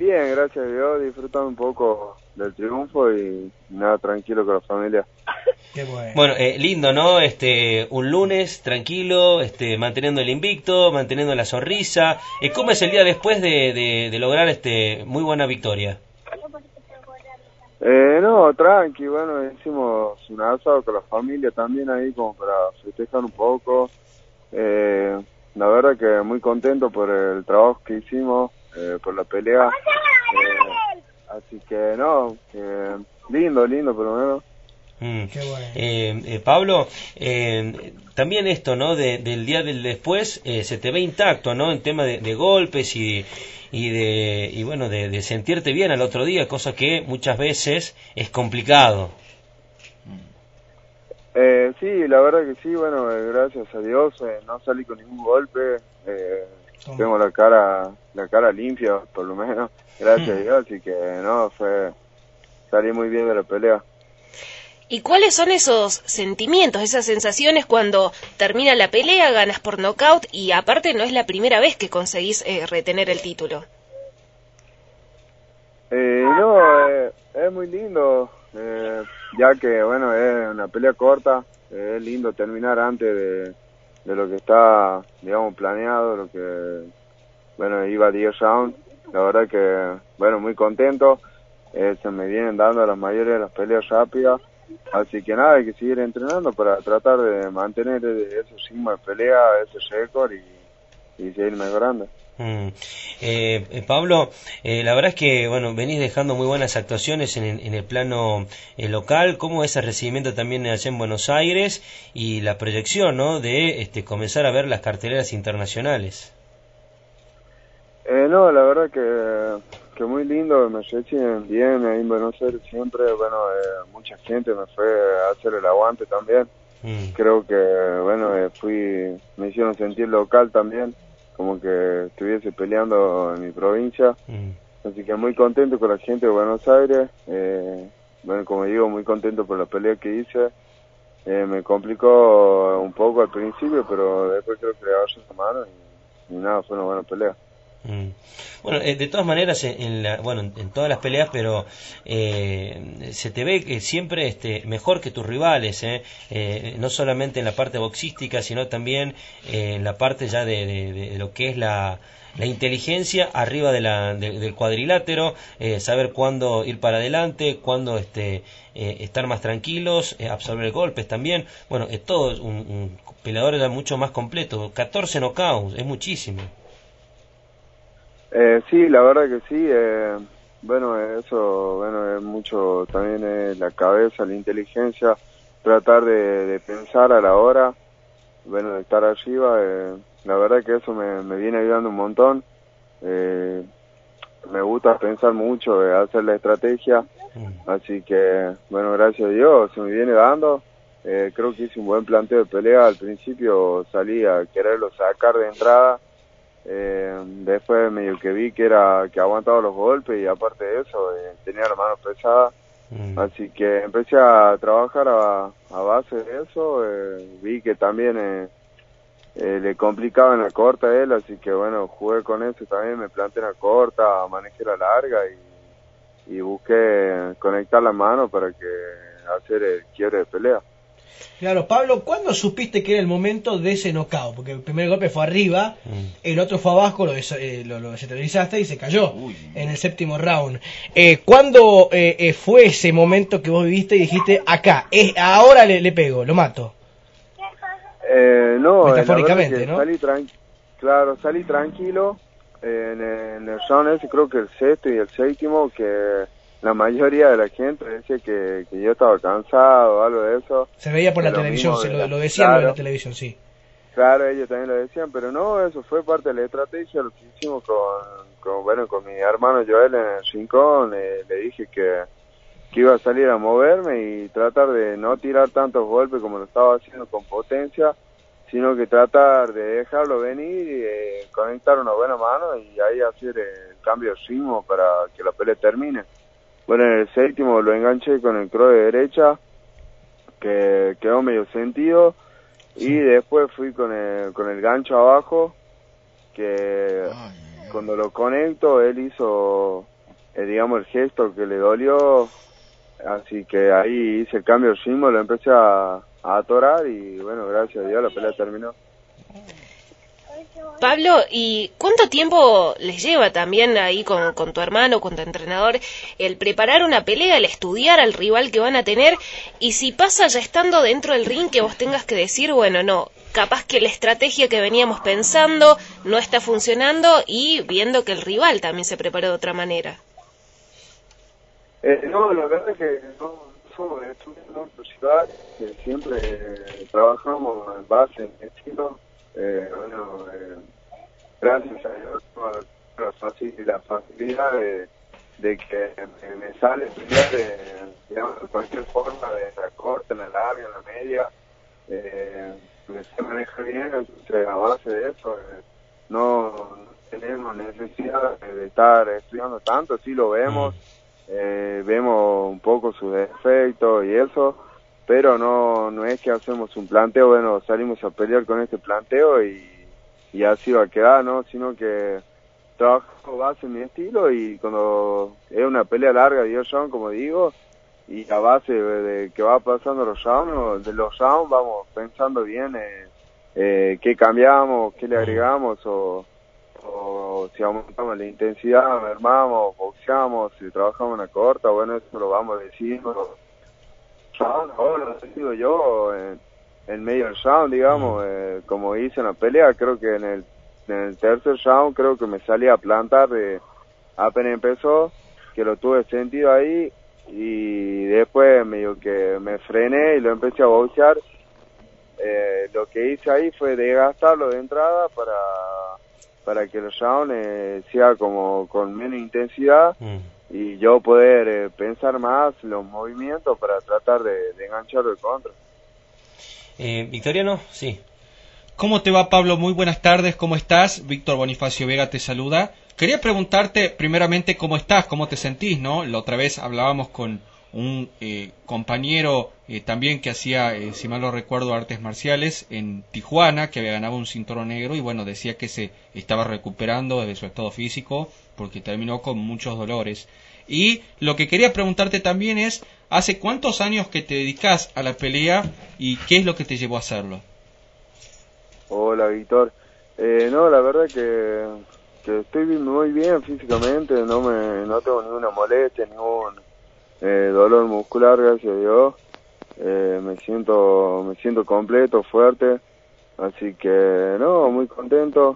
Bien, gracias a Dios, disfrutando un poco del triunfo y nada, tranquilo con la familia. Qué bueno. Bueno, lindo, ¿no? Un lunes tranquilo, manteniendo el invicto, manteniendo la sonrisa. ¿Cómo es el día después de lograr muy buena victoria? No, tranqui, bueno, hicimos un asado con la familia también ahí como para festejar un poco. La verdad que muy contento por el trabajo que hicimos, por la pelea. Así que no, lindo por lo menos. Qué bueno. Pablo, también esto, ¿no? Del día del después se te ve intacto, ¿no? En tema de golpes y bueno, de sentirte bien al otro día, cosa que muchas veces es complicado. Sí, la verdad que sí, bueno, gracias a Dios no salí con ningún golpe. Tengo la cara limpia, por lo menos, gracias a Dios, así que no, salí muy bien de la pelea. ¿Y cuáles son esos sentimientos, esas sensaciones cuando termina la pelea, ganas por nocaut y aparte no es la primera vez que conseguís retener el título? No, es muy lindo, ya que, bueno, es una pelea corta, es lindo terminar antes de lo que está, digamos, planeado, lo que, bueno, iba 10 rounds. La verdad que, bueno, muy contento, se me vienen dando las mayores de las peleas rápidas. Así que nada, hay que seguir entrenando para tratar de mantener ese ritmo de pelea, ese récord y seguir mejorando. Pablo, la verdad es que bueno, venís dejando muy buenas actuaciones en el plano local. ¿Cómo es el recibimiento también allá en Buenos Aires y la proyección, ¿no? de comenzar a ver las carteleras internacionales? No, la verdad que muy lindo, me reciben bien ahí en Buenos Aires siempre. Bueno, mucha gente me fue a hacer el aguante también. Creo que, bueno, me hicieron sentir local también, como que estuviese peleando en mi provincia. Así que muy contento con la gente de Buenos Aires. Bueno, como digo, muy contento por la pelea que hice. Me complicó un poco al principio, pero después creo que le agarré la mano y nada, fue una buena pelea. Bueno, de todas maneras, en todas las peleas, pero se te ve que siempre mejor que tus rivales, no solamente en la parte boxística, sino también en la parte ya de lo que es la inteligencia arriba del cuadrilátero, saber cuándo ir para adelante, cuándo estar más tranquilos, absorber golpes también. Bueno, todo un peleador era mucho más completo. 14 knockouts, es muchísimo. Sí, la verdad que sí. Bueno, eso, bueno, es mucho también la cabeza, la inteligencia, tratar de pensar a la hora, bueno, de estar arriba. La verdad que eso me viene ayudando un montón. Me gusta pensar mucho, hacer la estrategia. Así que, bueno, gracias a Dios se me viene dando. Creo que hice un buen planteo de pelea. Al principio salí a quererlo sacar de entrada. Después medio que vi que aguantaba los golpes y aparte de eso tenía la mano pesada, así que empecé a trabajar a base de eso. Vi que también le complicaba en la corta a él, así que bueno, jugué con eso también, me planteé en la corta, manejé la larga y busqué conectar la mano para que hacer el quiebre de pelea. Claro, Pablo, ¿cuándo supiste que era el momento de ese knockout? Porque el primer golpe fue arriba, el otro fue abajo, lo desestabilizaste y se cayó en el séptimo round. ¿Cuándo fue ese momento que vos viviste y dijiste, acá, ahora le pego, lo mato? No, metafóricamente, ¿no? Salí tranquilo en el round ese, creo que el sexto y el séptimo, que la mayoría de la gente decía que yo estaba cansado o algo de eso. Se veía por la televisión, lo decían claro, en la televisión, sí. Claro, ellos también lo decían, pero no, eso fue parte de la estrategia, lo que hicimos con mi hermano Joel en el rincón. Le dije que iba a salir a moverme y tratar de no tirar tantos golpes como lo estaba haciendo con potencia, sino que tratar de dejarlo venir y conectar una buena mano y ahí hacer el cambio de ritmo para que la pelea termine. Bueno, en el séptimo lo enganché con el cross de derecha, que quedó medio sentido, y después fui con el gancho abajo, que cuando lo conecto, él hizo, digamos, el gesto que le dolió, así que ahí hice el cambio de ritmo, lo empecé a atorar y bueno, gracias a Dios la pelea terminó. Pablo, ¿y cuánto tiempo les lleva también ahí con tu hermano, con tu entrenador, el preparar una pelea, el estudiar al rival que van a tener? Y si pasa ya estando dentro del ring que vos tengas que decir, bueno, no, capaz que la estrategia que veníamos pensando no está funcionando y viendo que el rival también se preparó de otra manera. No, la verdad es que no somos estudiantes universitarios, que siempre trabajamos en base en estilo. Gracias a Dios la facilidad de que me sale pelear digamos, de cualquier forma, de la corta, en la larga, en la media, se maneja bien, entonces a base de eso no tenemos necesidad de estar estudiando tanto, sí lo vemos, vemos un poco sus defectos y eso, pero no es que hacemos un planteo, bueno, salimos a pelear con este planteo y así va a quedar, ¿no? Sino que trabajo base en mi estilo y cuando es una pelea larga, 10 rounds, como digo, y a base de que va pasando los rounds, vamos pensando bien qué cambiamos, qué le agregamos o si aumentamos la intensidad, mermamos, boxeamos, si trabajamos una corta, bueno, eso lo vamos diciendo. Ahora lo decido yo en medio del round, digamos, como hice en la pelea, creo que en el tercer round creo que me salí a plantar apenas empezó, que lo tuve sentido ahí y después medio que me frené y lo empecé a boxear. Lo que hice ahí fue desgastarlo de entrada para que el round sea como con menos intensidad y yo poder pensar más los movimientos para tratar de engancharlo de contra. Victoriano, sí. ¿Cómo te va, Pablo? Muy buenas tardes, ¿cómo estás? Víctor Bonifacio Vega te saluda. Quería preguntarte primeramente cómo estás, cómo te sentís, ¿no? La otra vez hablábamos con un compañero también que hacía, si mal no recuerdo, artes marciales en Tijuana, que había ganado un cinturón negro y bueno, decía que se estaba recuperando de su estado físico porque terminó con muchos dolores. Y lo que quería preguntarte también es, ¿hace cuántos años que te dedicas a la pelea y qué es lo que te llevó a hacerlo? Hola, Víctor. No, la verdad que estoy muy bien físicamente, no tengo ninguna molestia, ningún dolor muscular, gracias a Dios. Me siento completo, fuerte, así que no, muy contento.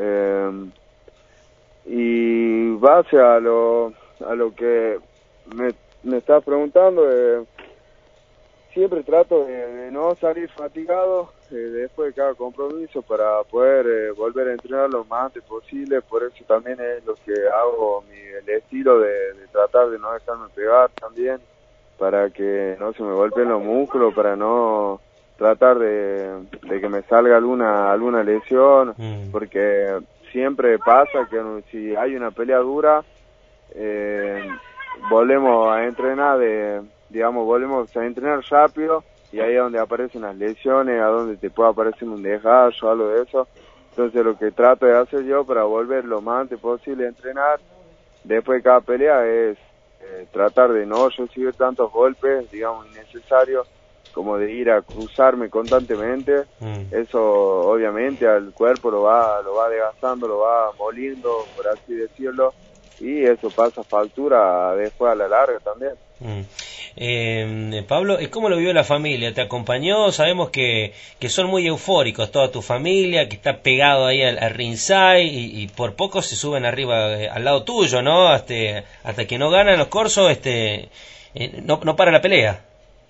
Y base a lo que me estás preguntando, siempre trato de no salir fatigado después de cada compromiso para poder volver a entrenar lo más antes posible. Por eso también es lo que hago, el estilo de tratar de no dejarme pegar también, para que no se me golpeen los músculos, para no tratar de que me salga alguna lesión, porque siempre pasa que si hay una pelea dura, volvemos a entrenar volvemos a entrenar rápido y ahí es donde aparecen las lesiones, a donde te puede aparecer un desgaste o algo de eso. Entonces lo que trato de hacer yo para volver lo más antes posible a entrenar después de cada pelea es tratar de no recibir tantos golpes, digamos, innecesarios, como de ir a cruzarme constantemente. Eso obviamente al cuerpo lo va desgastando, lo va moliendo, por así decirlo, y eso pasa factura después a la larga también. Pablo, ¿cómo lo vivió la familia? ¿Te acompañó? Sabemos que son muy eufóricos toda tu familia, que está pegado ahí al ringside y por poco se suben arriba al lado tuyo, ¿no? Hasta que no ganan los corsos, no para la pelea.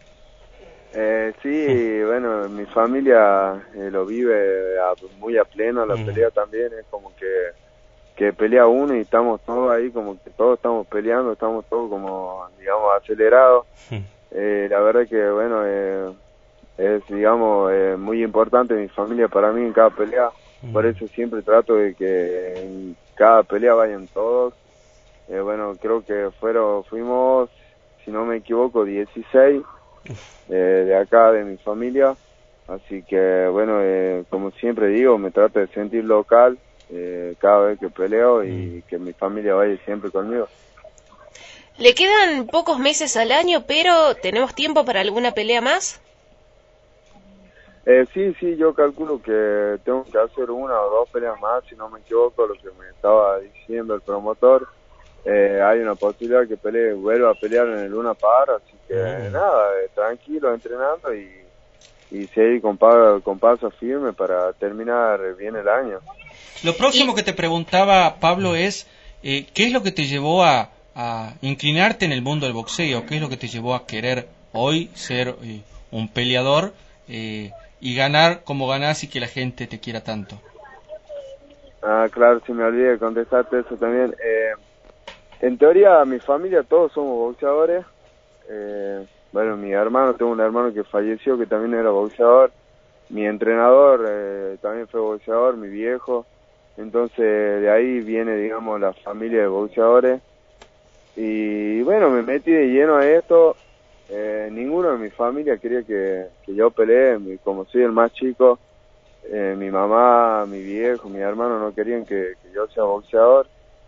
Sí, bueno, mi familia lo vive muy a pleno, la pelea también, es como que pelea uno y estamos todos ahí, como que todos estamos peleando, estamos todos como, digamos, acelerados. La verdad que, bueno, es, digamos, muy importante mi familia para mí en cada pelea, por eso siempre trato de que en cada pelea vayan todos. Bueno, creo que fuimos, si no me equivoco, 16 de acá, de mi familia, así que, bueno, como siempre digo, me trato de sentir local, cada vez que peleo y que mi familia vaya siempre conmigo. Le quedan pocos meses al año, pero ¿tenemos tiempo para alguna pelea más? Sí, yo calculo que tengo que hacer una o dos peleas más, si no me equivoco, lo que me estaba diciendo el promotor. Hay una posibilidad que vuelva a pelear en el Luna Par, así que nada, tranquilo, entrenando y seguir con paso firme para terminar bien el año. Lo próximo que te preguntaba, Pablo, es ¿qué es lo que te llevó a inclinarte en el mundo del boxeo? ¿Qué es lo que te llevó a querer hoy ser un peleador y ganar como ganás y que la gente te quiera tanto? Claro, si me olvidé de contestarte eso también. En teoría, mi familia todos somos boxeadores. Bueno, mi hermano, tengo un hermano que falleció que también era boxeador. Mi entrenador también fue boxeador, mi viejo. Entonces, de ahí viene, digamos, la familia de boxeadores. Y bueno, me metí de lleno a esto. Ninguno de mi familia quería que yo pelee, como soy el más chico. Mi mamá, mi viejo, mi hermano no querían que yo sea boxeador.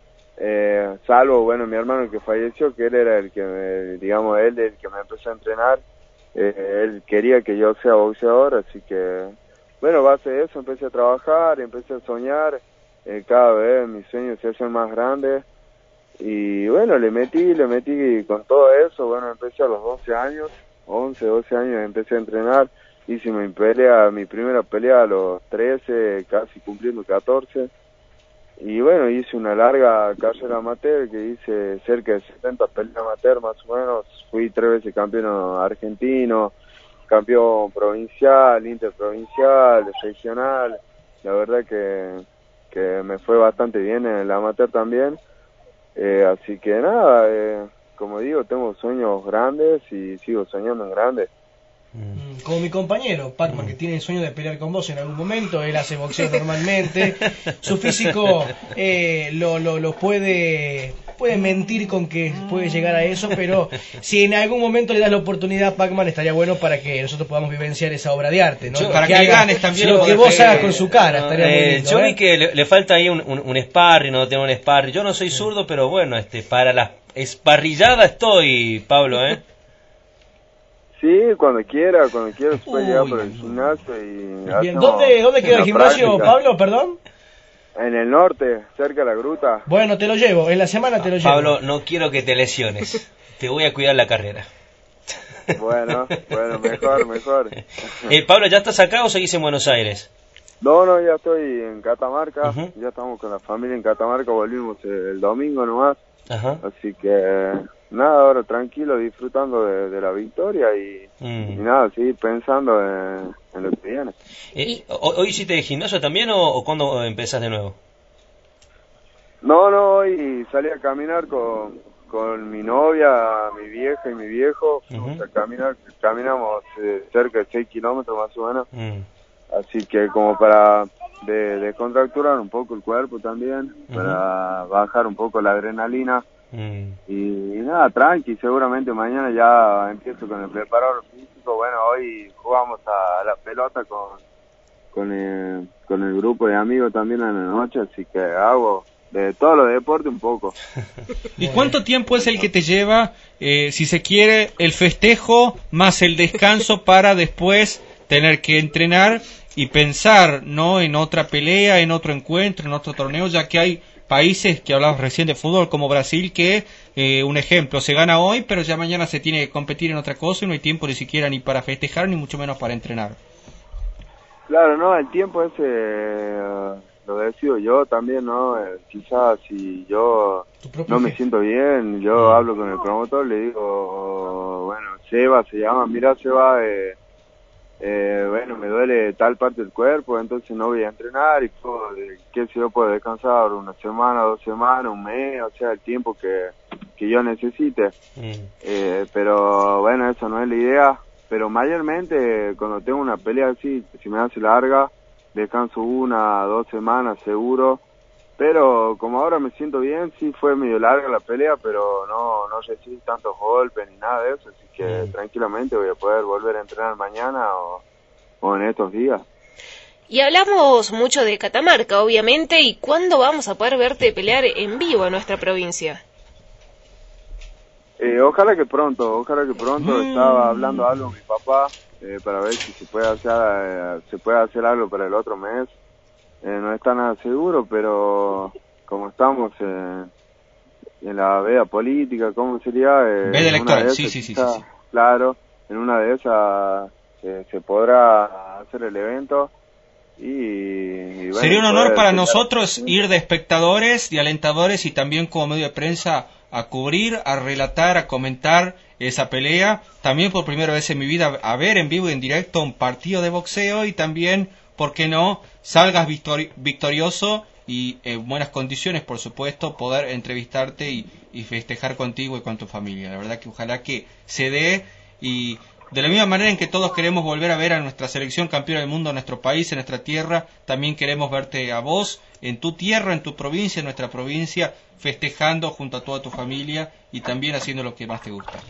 Salvo, bueno, mi hermano que falleció, que él era el que, digamos, él el que me empezó a entrenar. Él quería que yo sea boxeador, así que, bueno, a base de eso empecé a trabajar, empecé a soñar. Cada vez mis sueños se hacen más grandes. Y bueno, le metí con todo eso. Bueno, empecé a los 12 años, 11, 12 años empecé a entrenar. Hice mi primera pelea a los 13, casi cumpliendo 14. Y bueno, hice una larga carrera amateur, que hice cerca de 70 peleas amateur más o menos. Fui 3 veces campeón argentino, campeón provincial, interprovincial, regional. La verdad que me fue bastante bien en el amateur también. Así que nada, como digo, tengo sueños grandes y sigo soñando en grande. Como mi compañero, Pacman, que tiene el sueño de pelear con vos en algún momento. Él hace boxeo normalmente. Su físico lo puede mentir con que puede llegar a eso, pero si en algún momento le das la oportunidad, Pacman, estaría bueno para que nosotros podamos vivenciar esa obra de arte, ¿no? Para que ganes también lo que vos hagas con su cara, estaría muy lindo, yo vi que le falta ahí un sparring, no tiene un sparring. Yo no soy zurdo, pero bueno, para la esparrillada estoy, Pablo, Sí, cuando quiera se puede llegar por el gimnasio y... Bien, ¿dónde queda el gimnasio, práctica. Pablo, perdón? En el norte, cerca de la gruta. Bueno, te lo llevo, en la semana te lo llevo. Pablo, no quiero que te lesiones, te voy a cuidar la carrera. Bueno, mejor. Pablo, ¿ya estás acá o seguís en Buenos Aires? No, ya estoy en Catamarca, ya estamos con la familia en Catamarca, volvimos el domingo nomás. Así que... nada, ahora tranquilo, disfrutando de la victoria y nada, seguir pensando en lo que viene. ¿Hoy hiciste de gimnasio también o cuándo empezás de nuevo? No, hoy salí a caminar con mi novia, mi vieja y mi viejo. Fuimos a caminar, caminamos cerca de 6 kilómetros más o menos. Así que como para descontracturar un poco el cuerpo también, para bajar un poco la adrenalina. Y nada, tranqui, seguramente mañana ya empiezo con el preparador físico. Bueno, hoy jugamos a la pelota con el grupo de amigos también en la noche, así que hago de todos los deportes un poco. ¿Y cuánto tiempo es el que te lleva, si se quiere, el festejo más el descanso para después tener que entrenar y pensar, ¿no?, en otra pelea, en otro encuentro, en otro torneo, ya que hay países que hablabas recién de fútbol como Brasil que, un ejemplo, se gana hoy pero ya mañana se tiene que competir en otra cosa y no hay tiempo ni siquiera ni para festejar ni mucho menos para entrenar? Claro, no, el tiempo ese lo decido yo también, ¿no? Quizás si yo no me siento bien, yo hablo con el promotor, le digo, bueno, Seba se llama, mira Seba, bueno, me duele tal parte del cuerpo, entonces no voy a entrenar y puedo, qué sé yo, puedo descansar una semana, 2 semanas, un mes, o sea, el tiempo que yo necesite. Pero bueno, eso no es la idea, pero mayormente cuando tengo una pelea así, si me hace larga, descanso 1, 2 semanas seguro, pero como ahora me siento bien, sí fue medio larga la pelea, pero no recibí tantos golpes ni nada de eso, así que tranquilamente voy a poder volver a entrenar mañana o en estos días. Y hablamos mucho de Catamarca, obviamente, y ¿cuándo vamos a poder verte pelear en vivo en nuestra provincia? Ojalá que pronto. Estaba hablando algo con mi papá para ver si se puede hacer algo para el otro mes. No está nada seguro, pero como estamos en la veda política, ¿cómo sería? Veda electoral, sí. Claro, en una de esas se podrá hacer el evento. Y bueno, sería un honor para nosotros ir de espectadores, de alentadores y también como medio de prensa a cubrir, a relatar, a comentar esa pelea. También por primera vez en mi vida a ver en vivo y en directo un partido de boxeo y también, ¿por qué no?, salgas victorioso y en buenas condiciones, por supuesto, poder entrevistarte y festejar contigo y con tu familia. La verdad que ojalá que se dé, y de la misma manera en que todos queremos volver a ver a nuestra selección campeona del mundo en nuestro país, en nuestra tierra, también queremos verte a vos, en tu tierra, en tu provincia, en nuestra provincia, festejando junto a toda tu familia y también haciendo lo que más te gusta.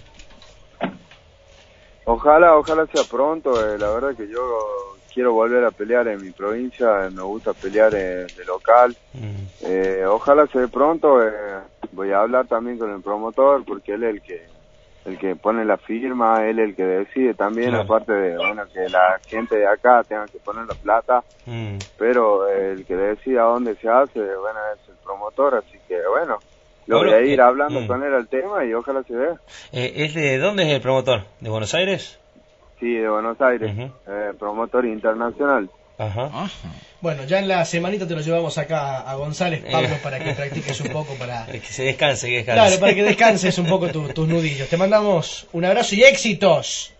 Ojalá sea pronto. La verdad que yo quiero volver a pelear en mi provincia, me gusta pelear de local. Ojalá se dé pronto. Voy a hablar también con el promotor porque él es el que pone la firma, él es el que decide también, claro. Aparte de que la gente de acá tenga que poner la plata, pero el que decide a dónde se hace, es el promotor, así que voy a ir hablando con él al tema y ojalá se dé. ¿Es de dónde es el promotor? ¿De Buenos Aires? Sí, de Buenos Aires, promotor internacional. Ajá. Bueno, ya en la semanita te lo llevamos acá a González, Pablo, para que practiques un poco, para que se descanse. Claro, para que descanses un poco tus nudillos. Te mandamos un abrazo y éxitos.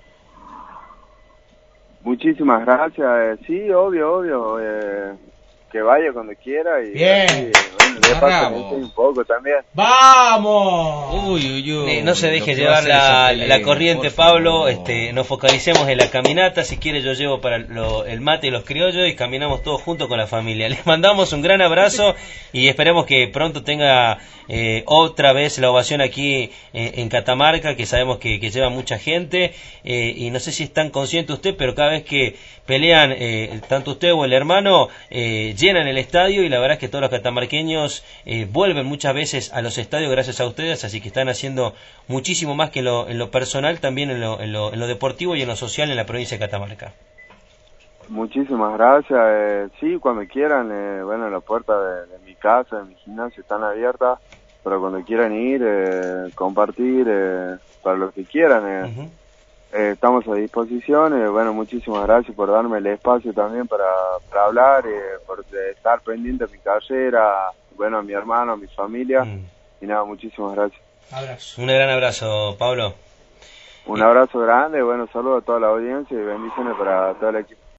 Muchísimas gracias. Sí, obvio. Que vaya cuando quiera y bien. Un poco también. ¡Vamos! Uy. No se deje llevar la corriente, Pablo. Nos focalicemos en la caminata. Si quiere yo llevo para el mate y los criollos y caminamos todos juntos con la familia. Les mandamos un gran abrazo y esperemos que pronto tenga otra vez la ovación aquí en Catamarca, que sabemos que lleva mucha gente, y no sé si es tan consciente usted, pero cada vez que pelean tanto usted o el hermano llenan el estadio, y la verdad es que todos los catamarqueños vuelven muchas veces a los estadios gracias a ustedes, así que están haciendo muchísimo más que en lo personal, también en lo deportivo y en lo social en la provincia de Catamarca. Muchísimas gracias. Sí, cuando quieran, las puertas de mi casa, de mi gimnasio están abiertas para cuando quieran ir, compartir, para lo que quieran. Estamos a disposición. Muchísimas gracias por darme el espacio también para hablar, por estar pendiente de mi carrera, a mi hermano, a mi familia. Y nada, muchísimas gracias. Abrazo. Un gran abrazo, Pablo. Un abrazo grande, saludos a toda la audiencia y bendiciones para todo el equipo.